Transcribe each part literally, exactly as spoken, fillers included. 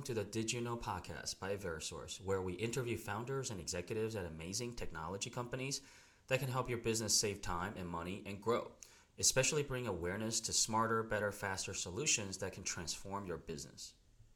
to the Did You Know podcast by Verisource, where we interview founders and executives at amazing technology companies that can help your business save time and money and grow, especially bring awareness to smarter, better, faster solutions that can transform your business.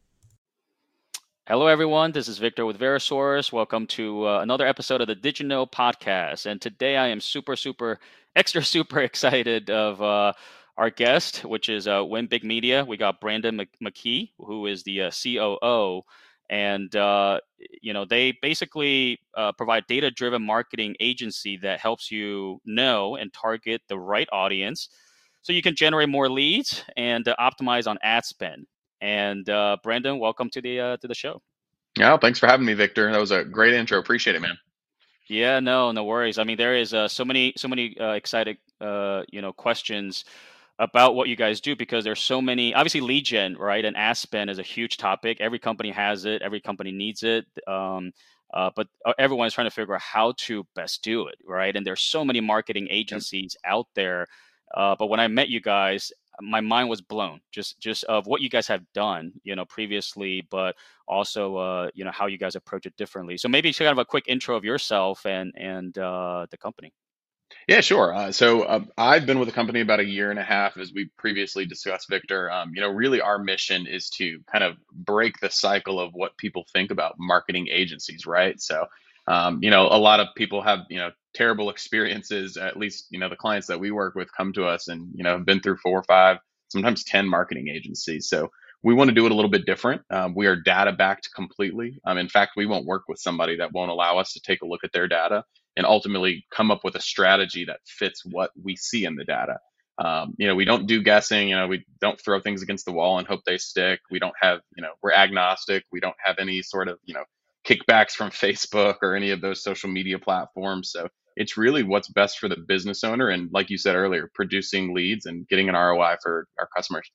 Hello, everyone. This is Victor with Verisource. Welcome to uh, another episode of the Did You Know podcast. And today I am super, super, extra, super excited of uh, our guest, which is uh, Win Big Media. We got Brandon McKee, who is the uh, C O O. And, uh, you know, they basically uh, provide data-driven marketing agency that helps you know and target the right audience so you can generate more leads and uh, optimize on ad spend. And uh, Brandon, welcome to the uh, to the show. Yeah, thanks for having me, Victor. That was a great intro. Appreciate it, man. Yeah, no, no worries. I mean, there is uh, so many, so many uh, excited, uh, you know, questions about what you guys do because there's so many. Obviously, lead gen, right, and ad spend is a huge topic. Every company has it. Every company needs it. Um, uh, but everyone's trying to figure out how to best do it, right? And there's so many marketing agencies yep. out there. Uh, but when I met you guys, my mind was blown just just of what you guys have done, you know, previously, but also, uh, you know, how you guys approach it differently. So maybe kind of a quick intro of yourself and and uh, the company. Yeah, sure. Uh, so uh, I've been with the company about a year and a half, as we previously discussed, Victor. Um, you know, really our mission is to kind of break the cycle of what people think about marketing agencies, right? So, um, you know, a lot of people have, you know, terrible experiences. At least, you know, the clients that we work with come to us and, you know, have been through four or five, sometimes ten marketing agencies. So we want to do it a little bit different. Um, we are data backed completely. Um, in fact, we won't work with somebody that won't allow us to take a look at their data and ultimately come up with a strategy that fits what we see in the data. Um, you know, we don't do guessing. You know, we don't throw things against the wall and hope they stick. We don't have, you know, we're agnostic. We don't have any sort of, you know, kickbacks from Facebook or any of those social media platforms. So it's really what's best for the business owner. And like you said earlier, producing leads and getting an R O I for our customers.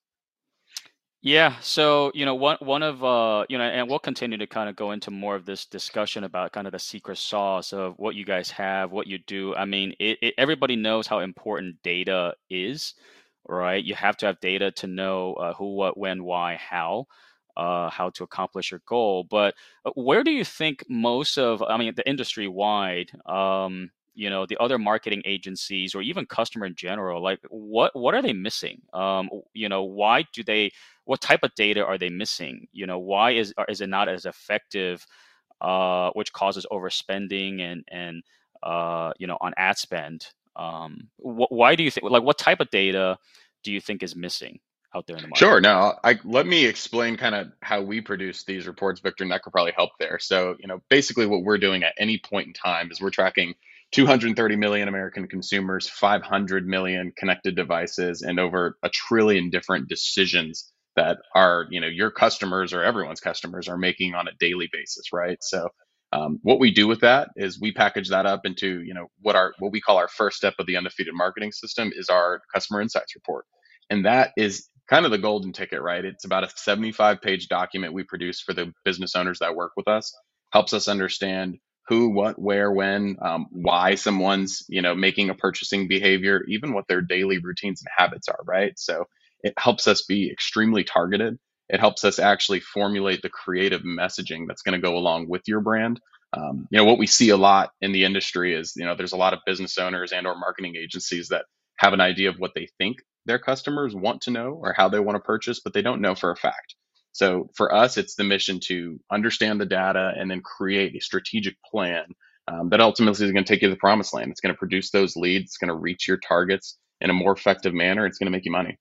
Yeah, so you know, one one of uh, you know, and we'll continue to kind of go into more of this discussion about kind of the secret sauce of what you guys have, what you do. I mean, it, it, everybody knows how important data is, right? You have to have data to know uh, who, what, when, why, how, uh, how to accomplish your goal. But uh, where do you think most of, I mean, the industry wide, um, you know, the other marketing agencies or even customer in general, like what what are they missing? Um, you know, why do they? What type of data are they missing? You know, why is is it not as effective, uh, which causes overspending and and uh, you know, on ad spend? Um, wh- why do you think? Like, what type of data do you think is missing out there in the market? Sure. Now, I let me explain kind of how we produce these reports, Victor, and that could probably help there. So, you know, basically what we're doing at any point in time is we're tracking two hundred thirty million American consumers, five hundred million connected devices, and over a trillion different decisions that are, you know, your customers or everyone's customers are making on a daily basis, right? So, um, what we do with that is we package that up into, you know, what our what we call our first step of the undefeated marketing system is our customer insights report. And that is kind of the golden ticket, right? It's about a seventy-five page document we produce for the business owners that work with us, helps us understand who, what, where, when, um, why someone's, you know, making a purchasing behavior, even what their daily routines and habits are, right? So it helps us be extremely targeted. It helps us actually formulate the creative messaging that's going to go along with your brand. Um, you know, what we see a lot in the industry is, you know, there's a lot of business owners and or marketing agencies that have an idea of what they think their customers want to know or how they want to purchase, but they don't know for a fact. So for us, it's the mission to understand the data and then create a strategic plan um, that ultimately is going to take you to the promised land. It's going to produce those leads. It's going to reach your targets in a more effective manner. It's going to make you money.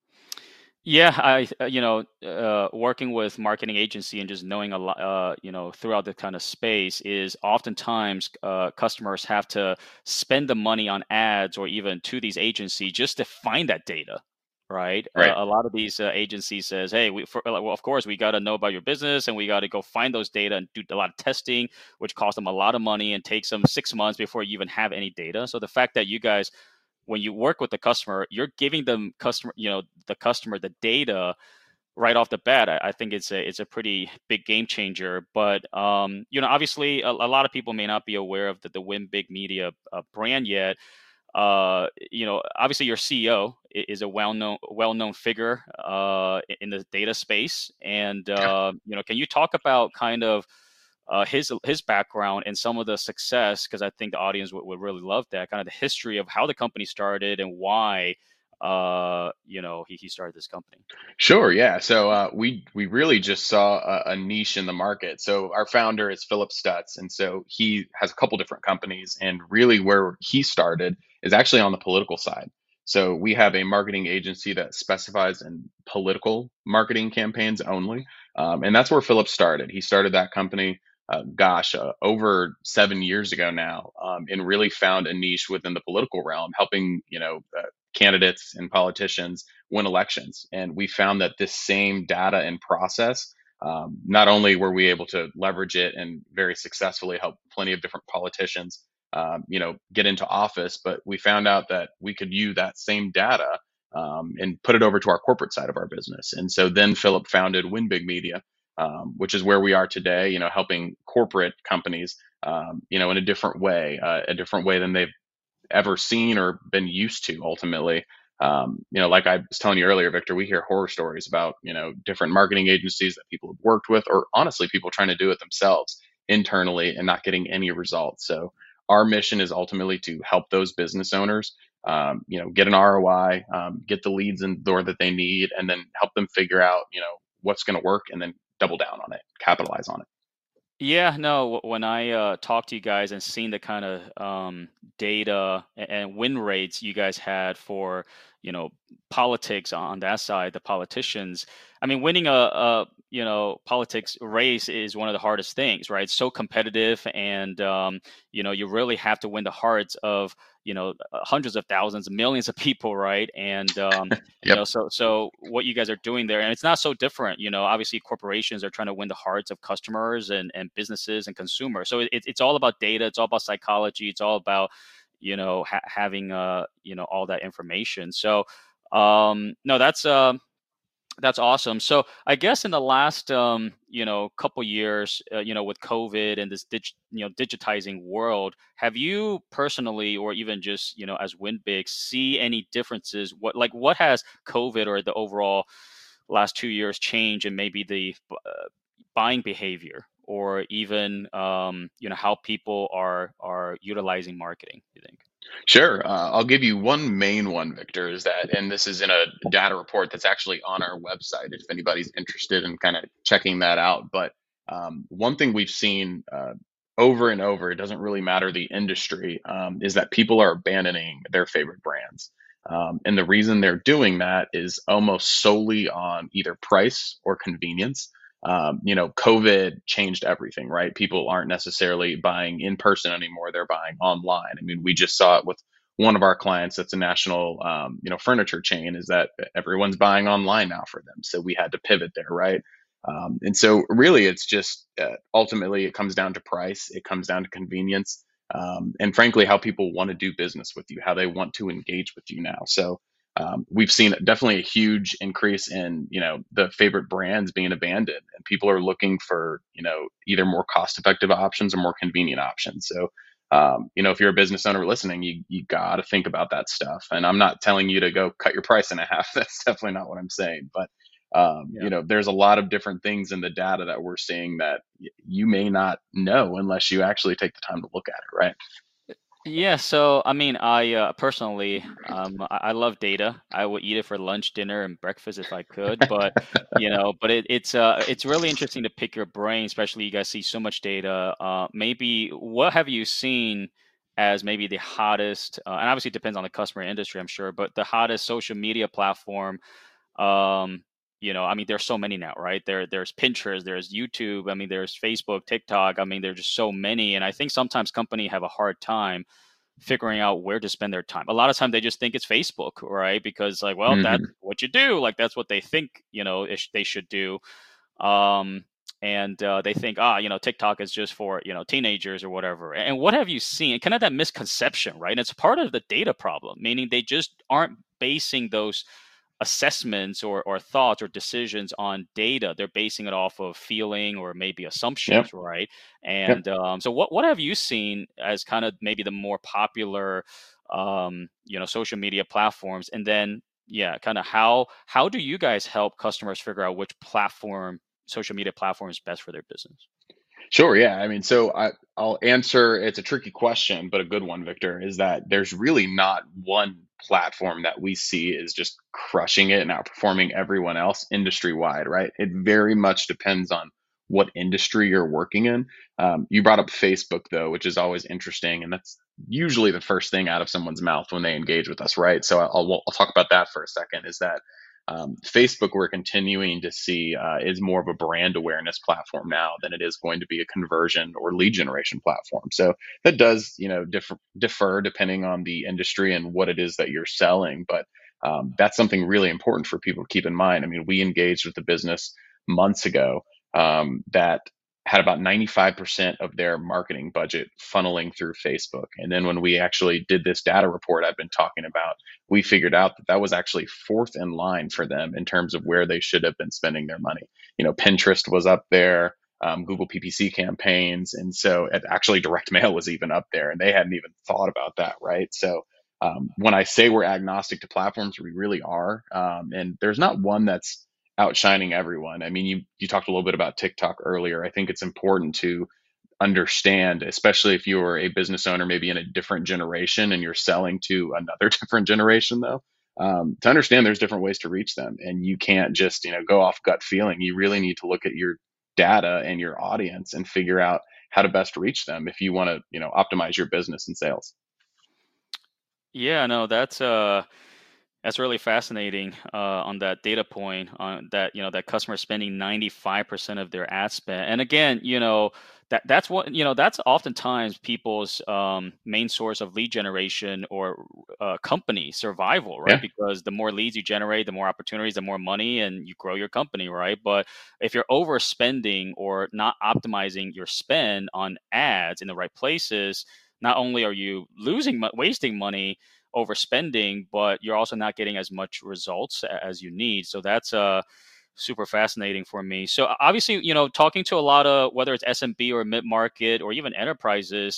Yeah, I, uh, you know, uh, working with marketing agency and just knowing a lot, uh, you know, throughout the kind of space is oftentimes uh, customers have to spend the money on ads or even to these agencies just to find that data, right? Uh, Right. a lot of these uh, agencies says, hey, we, for, well, of course, we got to know about your business and we got to go find those data and do a lot of testing, which costs them a lot of money and takes them six months before you even have any data. So the fact that you guys when you work with the customer, you're giving them customer, you know, the customer the data right off the bat. I, I think it's a it's a pretty big game changer. But um, you know, obviously, a, a lot of people may not be aware of the, the Win Big Media uh, brand yet. uh, you know, obviously your C E O is a well-known well-known figure uh, in the data space, and uh, you know, can you talk about kind of uh, his his background and some of the success? Because I think the audience would, would really love that kind of the history of how the company started and why uh, you know he, he started this company. Sure, yeah. So uh, we we really just saw a, a niche in the market. So our founder is Philip Stutz, and so he has a couple different companies, and really where he started is actually on the political side. So we have a marketing agency that specifies in political marketing campaigns only, um, and that's where Philip started. He started that company, uh, gosh, uh, over seven years ago now, um, and really found a niche within the political realm, helping you know uh, candidates and politicians win elections. And we found that this same data and process, um, not only were we able to leverage it and very successfully help plenty of different politicians, um, you know, get into office, but we found out that we could use that same data um, and put it over to our corporate side of our business. And so then Philip founded Win Big Media, um, which is where we are today. You know, helping corporate companies, um, you know, in a different way, uh, a different way than they've ever seen or been used to ultimately. Um, you know, like I was telling you earlier, Victor, we hear horror stories about, you know, different marketing agencies that people have worked with, or honestly, people trying to do it themselves internally and not getting any results. So our mission is ultimately to help those business owners, um, you know, get an R O I, um, get the leads in the door that they need, and then help them figure out, you know, what's going to work and then double down on it, capitalize on it. Yeah, no, wh- when I uh, talked to you guys and seen the kind of um, data a- and win rates you guys had for, you know, politics on that side, the politicians, I mean, winning a, a you know, politics race is one of the hardest things, right? It's so competitive, and um, you know, you really have to win the hearts of, you know, uh, hundreds of thousands, millions of people, right? And um, you Yep. know, so so what you guys are doing there, and it's not so different. You know, obviously corporations are trying to win the hearts of customers and and businesses and consumers. So it, it's all about data. It's all about psychology. It's all about, you know, ha- having uh you know all that information. So um no, that's um that's awesome. So I guess in the last um, you know couple years, uh, you know, with COVID and this dig- you know digitizing world, have you personally, or even just you know as Winbig, see any differences? What like what has COVID or the overall last two years change in maybe the uh, buying behavior, or even um, you know how people are are utilizing marketing? You think? Sure. Uh, I'll give you one main one, Victor, is that, and this is in a data report that's actually on our website if anybody's interested in kind of checking that out. But um, one thing we've seen uh, over and over, it doesn't really matter the industry, um, is that people are abandoning their favorite brands. Um, and the reason they're doing that is almost solely on either price or convenience. Um, you know, COVID changed everything, right? People aren't necessarily buying in person anymore; they're buying online. I mean, we just saw it with one of our clients that's a national, um, you know, furniture chain. Is that everyone's buying online now for them? So we had to pivot there, right? Um, and so, really, it's just uh, ultimately it comes down to price, it comes down to convenience, um, and frankly, how people want to do business with you, how they want to engage with you now. So um, we've seen definitely a huge increase in you know the favorite brands being abandoned, and people are looking for you know either more cost effective options or more convenient options. So um, you know if you're a business owner listening, you you got to think about that stuff. And I'm not telling you to go cut your price in half. That's definitely not what I'm saying. But um, you know there's a lot of different things in the data that we're seeing that y- you may not know unless you actually take the time to look at it, right? Yeah, so I mean, I uh, personally, um, I, I love data. I would eat it for lunch, dinner, and breakfast if I could. But you know, but it, it's uh, it's really interesting to pick your brain, especially you guys see so much data. Uh, maybe what have you seen as maybe the hottest, uh, and obviously it depends on the customer industry, I'm sure, but the hottest social media platform. um, you know, I mean, there's so many now, right? There, there's Pinterest, there's YouTube. I mean, there's Facebook, TikTok. I mean, there's just so many, and I think sometimes company have a hard time figuring out where to spend their time. A lot of time they just think it's Facebook, right? Because like, well, that's Hmm. what you do. Like that's what they think, you know, it sh- they should do. Um, and uh, they think, ah, you know, TikTok is just for you know teenagers or whatever. And what have you seen? Kind of that misconception, right? And it's part of the data problem, meaning they just aren't basing those assessments or, or thoughts or decisions on data. They're basing it off of feeling or maybe Yep. assumptions, right? Yep. And um, so, what what have you seen as kind of maybe the more popular, um, you know, social media platforms? And then, yeah, kind of how how do you guys help customers figure out which platform, social media platform, is best for their business? Sure. Yeah. I mean, so I, I'll answer. It's a tricky question, but a good one, Victor, is that there's really not one platform that we see is just crushing it and outperforming everyone else industry wide, right? It very much depends on what industry you're working in. Um, you brought up Facebook, though, which is always interesting. And that's usually the first thing out of someone's mouth when they engage with us, right? So I'll, I'll talk about that for a second is that um, Facebook, we're continuing to see uh, is more of a brand awareness platform now than it is going to be a conversion or lead generation platform. So that does, you know, differ, differ depending on the industry and what it is that you're selling. But um, that's something really important for people to keep in mind. I mean, we engaged with the business months ago um, that had about ninety-five percent of their marketing budget funneling through Facebook. And then when we actually did this data report I've been talking about, we figured out that that was actually fourth in line for them in terms of where they should have been spending their money. You know, Pinterest was up there, um, Google P P C campaigns, and so it, actually direct mail was even up there, and they hadn't even thought about that, right? So um, when I say we're agnostic to platforms, we really are, um, and there's not one that's outshining everyone. I mean, you you talked a little bit about TikTok earlier. I think it's important to understand, especially if you're a business owner, maybe in a different generation and you're selling to another different generation, though, um, to understand there's different ways to reach them. And you can't just, you know, go off gut feeling. You really need to look at your data and your audience and figure out how to best reach them if you want to, you know, optimize your business and sales. Yeah, no, that's uh that's really fascinating uh, on that data point on that, you know, that customer spending ninety-five percent of their ad spend. And again, you know, that that's what, you know, that's oftentimes people's um, main source of lead generation or uh, company survival, right? Yeah. Because the more leads you generate, the more opportunities, the more money, and you grow your company, right? But if you're overspending or not optimizing your spend on ads in the right places, not only are you losing, mo- wasting money, overspending, but you're also not getting as much results a- as you need. So that's uh super fascinating for me. So o- obviously, you know, talking to a lot of whether it's S M B or mid market or even enterprises,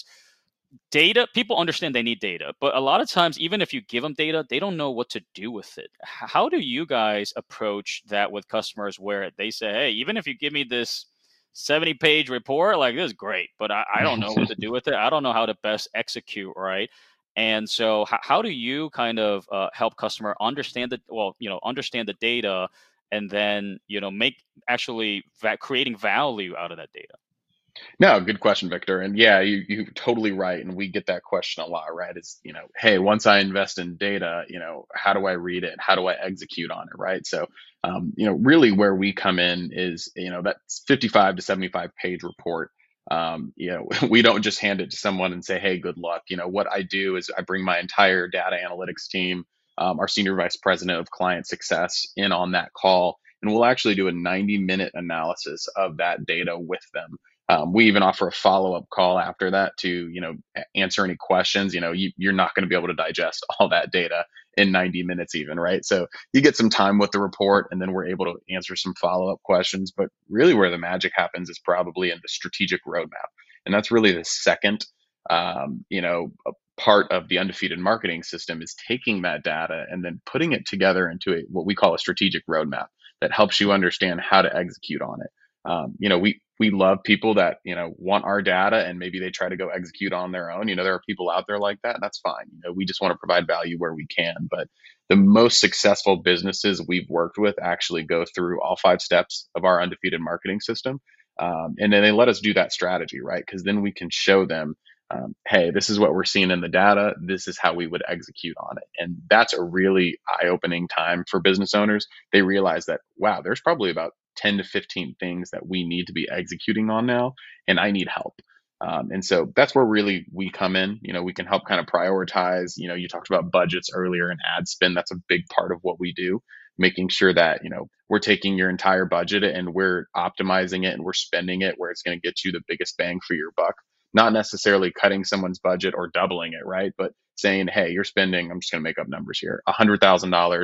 data, people understand they need data, but a lot of times, even if you give them data, they don't know what to do with it. H- How do you guys approach that with customers where they say, hey, even if you give me this seventy page report, like this is great, but I, I don't know what to do with it. I don't know how to best execute, right? And so, how, how do you kind of uh, help customer understand the well, you know, understand the data, and then you know make actually va- creating value out of that data? No, good question, Victor. And yeah, you you're totally right. And we get that question a lot, right? It's, you know, hey, once I invest in data, you know, how do I read it? How do I execute on it, right? So, um, you know, really where we come in is, you know, that fifty-five to seventy-five page report. Um, you know, we don't just hand it to someone and say, hey, good luck. You know, what I do is I bring my entire data analytics team, um, our senior vice president of client success in on that call, and we'll actually do a ninety minute analysis of that data with them. Um, we even offer a follow up call after that to, you know, answer any questions. You know, you, you're not going to be able to digest all that data in ninety minutes, even, right? So you get some time with the report, and then we're able to answer some follow up questions. But really, where the magic happens is probably in the strategic roadmap, and that's really the second, um, you know, part of the undefeated marketing system is taking that data and then putting it together into a, what we call a strategic roadmap that helps you understand how to execute on it. Um, you know, we we love people that, you know, want our data and maybe they try to go execute on their own. You know, there are people out there like that, and that's fine. You know, we just want to provide value where we can. But the most successful businesses we've worked with actually go through all five steps of our undefeated marketing system, um, and then they let us do that strategy, right? Because then we can show them, um, hey, this is what we're seeing in the data. This is how we would execute on it, and that's a really eye-opening time for business owners. They realize that, wow, there's probably about ten to fifteen things that we need to be executing on now, and I need help. Um, and so that's where really we come in. You know, we can help kind of prioritize. You know, you talked about budgets earlier and ad spend. That's a big part of what we do, making sure that, you know, we're taking your entire budget and we're optimizing it and we're spending it where it's going to get you the biggest bang for your buck. Not necessarily cutting someone's budget or doubling it, right? But saying, hey, you're spending, I'm just going to make up numbers here, one hundred thousand dollars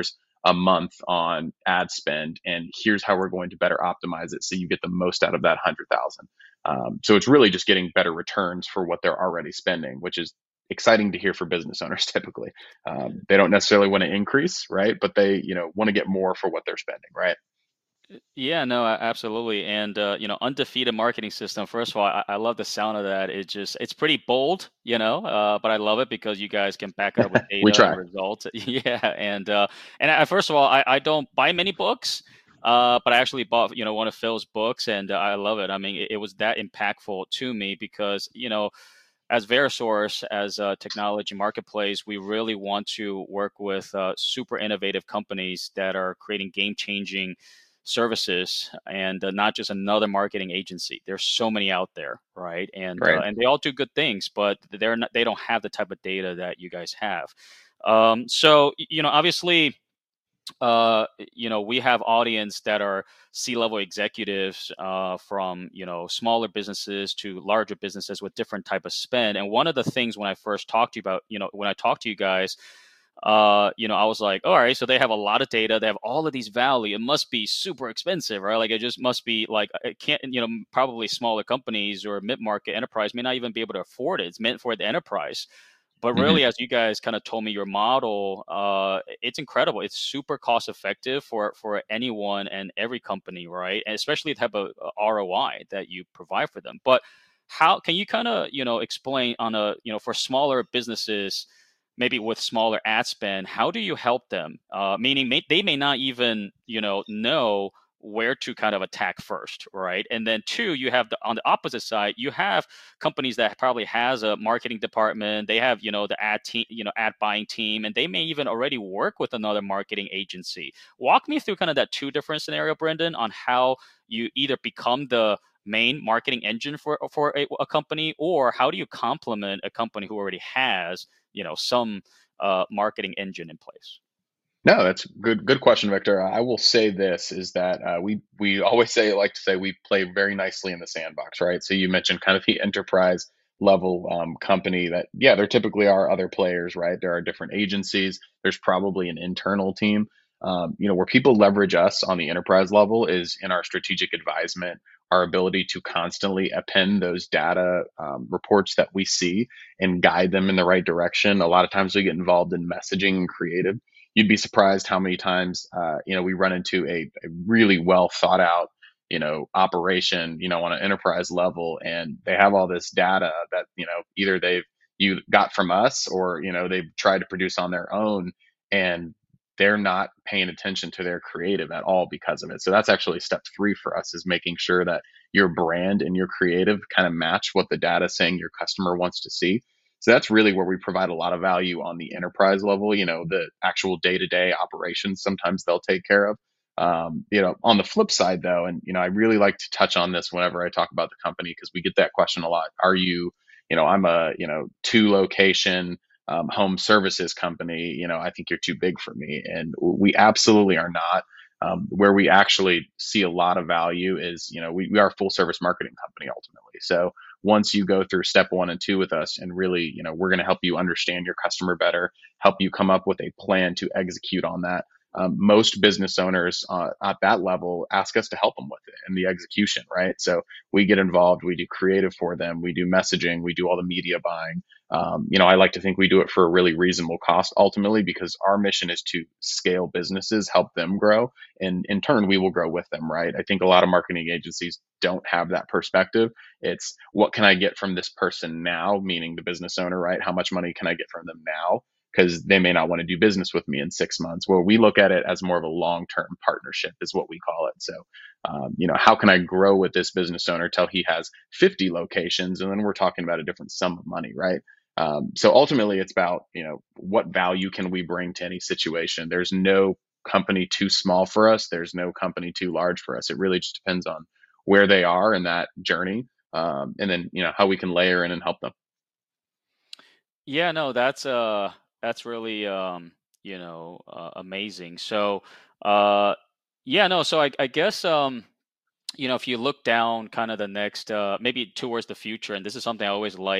a month on ad spend, and here's how we're going to better optimize it so you get the most out of that one hundred thousand. Um, so it's really just getting better returns for what they're already spending, which is exciting to hear for business owners. Typically, um, they don't necessarily want to increase, right? But they, you know, want to get more for what they're spending, right? Yeah, no, a- absolutely. And uh, you know, undefeated marketing system. First of all, I, I love the sound of that. It just it's pretty bold, you know, uh, but I love it because you guys can back it up with We data and try. results. Yeah, and uh, and I, first of all, I, I don't buy many books, uh, but I actually bought you know one of Phil's books, and uh, I love it. I mean, it, it was that impactful to me because you know as Verisource, as a technology marketplace, we really want to work with uh, super innovative companies that are creating game changing services and uh, not just another marketing agency. There's so many out there, right? And uh, Right. and they all do good things, but they're not, they don't have the type of data that you guys have. Um, so you know, obviously, uh, you know, we have audience that are C-level executives uh, from, you know, smaller businesses to larger businesses with different type of spend. And one of the things when I first talked to you about, you know, when I talked to you guys, uh, you know, I was like, all right, so they have a lot of data. They have all of these value. It must be super expensive, right? Like it just must be like, it can't, you know, probably smaller companies or mid-market enterprise may not even be able to afford it. It's meant for the enterprise. But Hmm. really, as you guys kind of told me your model, uh, it's incredible. It's super cost effective for for anyone and every company, right? And especially the type of uh, R O I that you provide for them. But how can you kind of you know explain on a you know for smaller businesses, maybe with smaller ad spend, how do you help them? Uh, meaning may, they may not even you know know where to kind of attack first, right? And then two, you have the on the opposite side, you have companies that probably has a marketing department. They have, you know, the ad team, you know, ad buying team, and they may even already work with another marketing agency. Walk me through kind of that two different scenario, Brendan, on how you either become the main marketing engine for for a, a company, or how do you complement a company who already has, you know, some uh, marketing engine in place? No, that's good. Good question, Victor. I will say this is that uh, we we always say like to say we play very nicely in the sandbox, right? So you mentioned kind of the enterprise level um, company that yeah, there typically are other players, right? There are different agencies. There's probably an internal team. Um, you know, where people leverage us on the enterprise level is in our strategic advisement, our ability to constantly append those data um, reports that we see and guide them in the right direction. A lot of times we get involved in messaging and creative. You'd be surprised how many times uh, you know we run into a, a really well thought out you know operation you know on an enterprise level, and they have all this data that you know either they've you got from us or you know they've tried to produce on their own, and they're not paying attention to their creative at all because of it. So that's actually step three for us, is making sure that your brand and your creative kind of match what the data is saying your customer wants to see. So that's really where we provide a lot of value on the enterprise level. You know, the actual day to day operations, sometimes they'll take care of. Um, you know, on the flip side though, and, you know, I really like to touch on this whenever I talk about the company because we get that question a lot. Are you, you know, I'm a, you know, two location um, home services company. You know, I think you're too big for me. And we absolutely are not. Um, where we actually see a lot of value is, you know, we, we are a full service marketing company ultimately. So once you go through step one and two with us, and really, you know, we're going to help you understand your customer better, help you come up with a plan to execute on that. Um, most business owners uh, at that level ask us to help them with it and the execution, right? So we get involved, we do creative for them, we do messaging, we do all the media buying. Um, you know, I like to think we do it for a really reasonable cost ultimately, because our mission is to scale businesses, help them grow, and in turn, we will grow with them, right? I think a lot of marketing agencies don't have that perspective. It's what can I get from this person now, meaning the business owner, right? How much money can I get from them now? Because they may not want to do business with me in six months. Well, we look at it as more of a long term partnership, is what we call it. So, um, you know, how can I grow with this business owner till he has fifty locations? And then we're talking about a different sum of money, right? Um, so ultimately, it's about, you know, what value can we bring to any situation? There's no company too small for us, there's no company too large for us. It really just depends on where they are in that journey, um, and then you know how we can layer in and help them. Yeah, no, that's uh that's really um you know uh, amazing. So uh yeah, no, so I I guess um you know, if you look down kind of the next, uh, maybe towards the future, and this is something I always like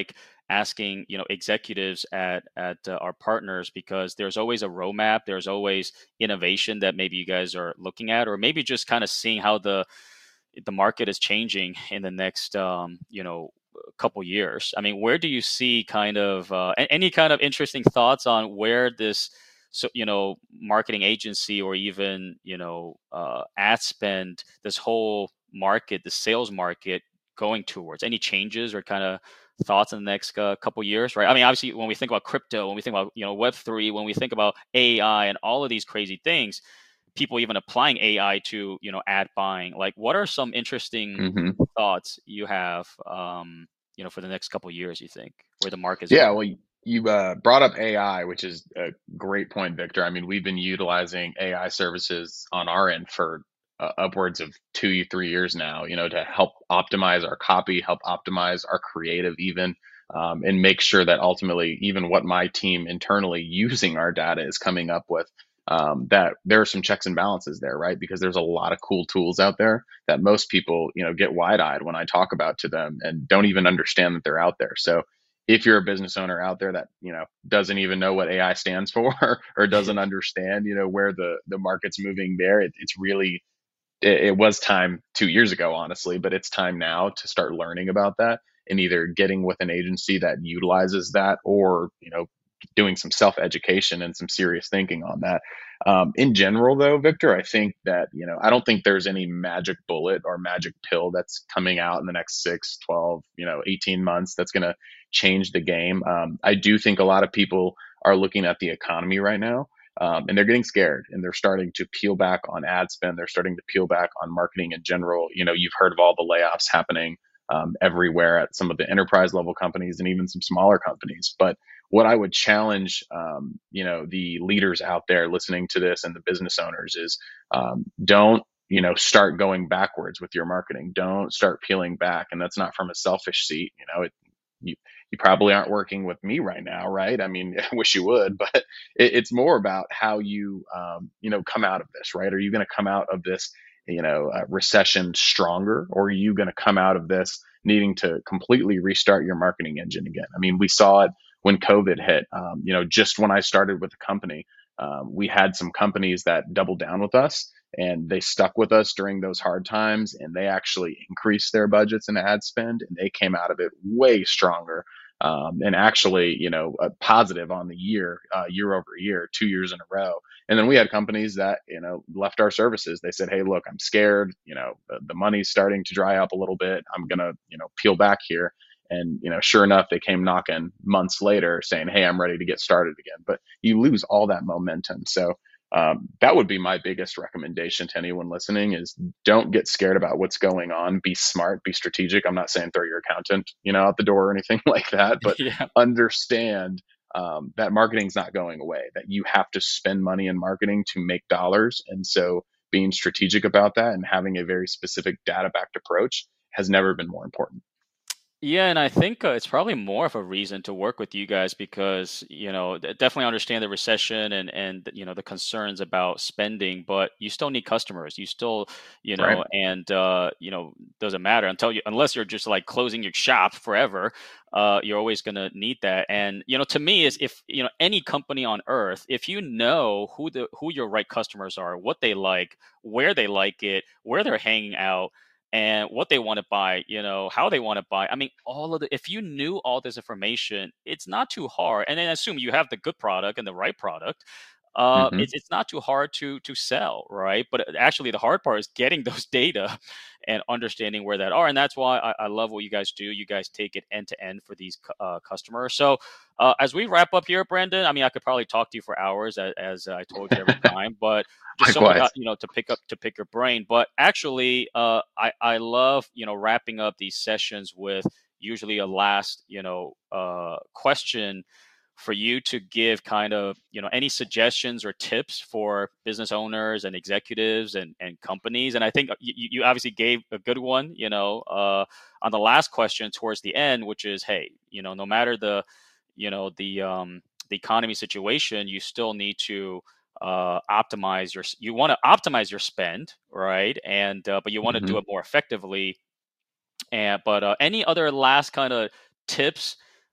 asking, you know, executives at at uh, our partners, because there's always a roadmap, there's always innovation that maybe you guys are looking at, or maybe just kind of seeing how the the market is changing in the next, um, you know, couple years. I mean, where do you see kind of uh, a- any kind of interesting thoughts on where this, so you know, marketing agency or even, you know, uh, ad spend, this whole market, the sales market going towards? Any changes or kind of thoughts in the next uh, couple years, right? I mean, obviously, when we think about crypto, when we think about, you know, Web three, when we think about A I and all of these crazy things, people even applying A I to, you know, ad buying. Like, what are some interesting hmm thoughts you have, um, you know, for the next couple of years, you think, where the market's Yeah, going? well, you you, uh, brought up A I, which is a great point, Victor. I mean, we've been utilizing A I services on our end for uh, upwards of two, three years now, you know, to help optimize our copy, help optimize our creative even, um, and make sure that ultimately, even what my team internally using our data is coming up with, um, that there are some checks and balances there, right? Because there's a lot of cool tools out there that most people, you know, get wide-eyed when I talk about to them and don't even understand that they're out there. So if you're a business owner out there that, you know, doesn't even know what A I stands for or doesn't understand, you know, where the the market's moving there, it, it's really it, it was time two years ago, honestly, but it's time now to start learning about that and either getting with an agency that utilizes that, or, you know, doing some self education and some serious thinking on that. Um, in general, though, Victor, I think that, you know, I don't think there's any magic bullet or magic pill that's coming out in the next six, twelve, you know, eighteen months that's going to change the game. Um, I do think a lot of people are looking at the economy right now, um, and they're getting scared and they're starting to peel back on ad spend. They're starting to peel back on marketing in general. You know, you've heard of all the layoffs happening um, everywhere at some of the enterprise level companies and even some smaller companies. But what I would challenge, um, you know, the leaders out there listening to this and the business owners is, um, don't, you know, start going backwards with your marketing. Don't start peeling back. And that's not from a selfish seat. You know, it, you, you probably aren't working with me right now, right? I mean, I wish you would, but it, it's more about how you, um, you know, come out of this, right? Are you going to come out of this, you know, uh, recession stronger, or are you going to come out of this needing to completely restart your marketing engine again? I mean, we saw it when COVID hit. Um, you know, just when I started with the company, um, we had some companies that doubled down with us and they stuck with us during those hard times, and they actually increased their budgets and ad spend, and they came out of it way stronger. Um, and actually, you know, a positive on the year, uh, year over year, two years in a row. And then we had companies that, you know, left our services. They said, "Hey, look, I'm scared. You know, the, the money's starting to dry up a little bit. I'm gonna, you know, peel back here." And, you know, sure enough, they came knocking months later saying, "Hey, I'm ready to get started again." But you lose all that momentum. So um, that would be my biggest recommendation to anyone listening: is don't get scared about what's going on. Be smart, be strategic. I'm not saying throw your accountant, you know, out the door or anything like that, but Yeah. understand um, that marketing's not going away, that you have to spend money in marketing to make dollars. And so being strategic about that and having a very specific data backed approach has never been more important. Yeah, and I think uh, it's probably more of a reason to work with you guys because, you know, d- definitely understand the recession and and you know the concerns about spending, but you still need customers. You still, you Right. know, and uh, you know, doesn't matter until you unless you're just like closing your shop forever. Uh, you're always going to need that. And you know, to me, is if you know any company on earth, if you know who the who your right customers are, what they like, where they like it, where they're hanging out, and what they want to buy, you know, how they want to buy. I mean, all of the, if you knew all this information, it's not too hard. And then assume you have the good product and the right product. Uh, hmm it's it's not too hard to to sell, right? But actually, the hard part is getting those data and understanding where that are, and that's why I, I love what you guys do. You guys take it end to end for these cu- uh, customers. So, uh, as we wrap up here, Brandon, I mean, I could probably talk to you for hours, as, as I told you every time, but just something uh, Likewise. you know to pick up to pick your brain. But actually, uh, I I love you know wrapping up these sessions with usually a last you know uh, question for you to give kind of you know any suggestions or tips for business owners and executives and, and companies. And I think you, you obviously gave a good one you know uh, on the last question towards the end, which is, hey, you know no matter the you know the um, the economy situation, you still need to uh, optimize your you want to optimize your spend, right? And uh, but you want to do hmm it more effectively. And but uh, any other last kind of tips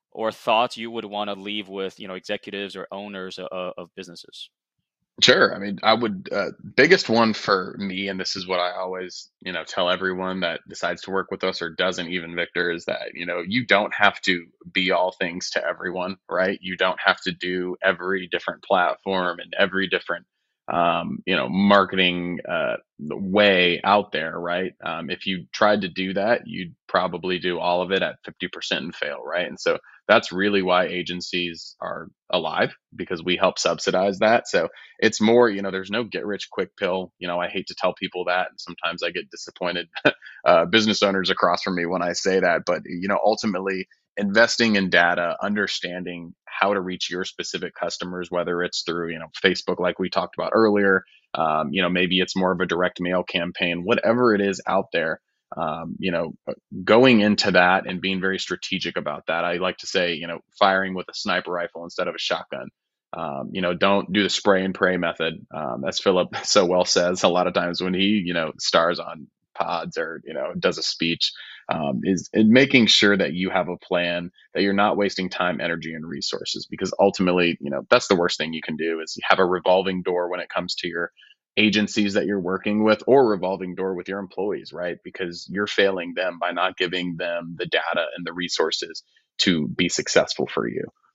or thoughts you would want to leave with, you know, executives or owners of, of businesses? Sure. I mean, I would, uh, biggest one for me, and this is what I always, you know, tell everyone that decides to work with us or doesn't even, Victor, is that, you know, you don't have to be all things to everyone, right? You don't have to do every different platform and every different, um, you know, marketing, uh, way out there, right? Um, if you tried to do that, you'd probably do all of it at fifty percent and fail, right? And so that's really why agencies are alive, because we help subsidize that. So it's more, you know, there's no get rich quick pill. You know, I hate to tell people that, and sometimes I get disappointed, uh, business owners across from me when I say that. But, you know, ultimately, investing in data, understanding how to reach your specific customers, whether it's through, you know, Facebook, like we talked about earlier, um, you know, maybe it's more of a direct mail campaign, whatever it is out there. Um, you know, going into that and being very strategic about that. I like to say, you know, firing with a sniper rifle instead of a shotgun. Um, you know, don't do the spray and pray method, um, as Philip so well says a lot of times when he, you know, stars on pods or, you know, does a speech, um, is in making sure that you have a plan, that you're not wasting time, energy, and resources, because ultimately, you know, that's the worst thing you can do is have a revolving door when it comes to your agencies that you're working with, or revolving door with your employees, right? Because you're failing them by not giving them the data and the resources to be successful for you.